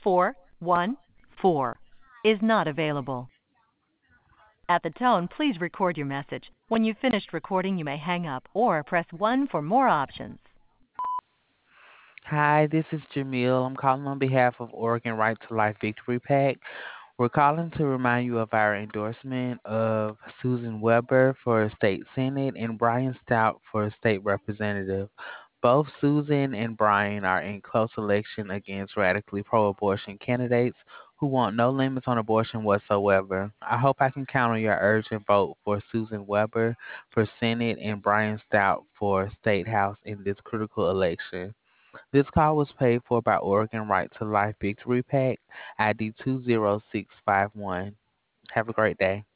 414 is not available. At the tone, please record your message. When you've finished recording, you may hang up or press 1 for more options. Hi, this is Jamil. I'm calling on behalf of Oregon Right to Life Victory PAC. We're calling to remind you of our endorsement of Susan Weber for State Senate and Brian Stout for State Representative. Both Susan and Brian are in close election against radically pro abortion candidates who want no limits on abortion whatsoever. I hope I can count on your urgent vote for Susan Weber for Senate and Brian Stout for State House in this critical election. This call was paid for by Oregon Right to Life Victory PAC, ID 20651. Have a great day.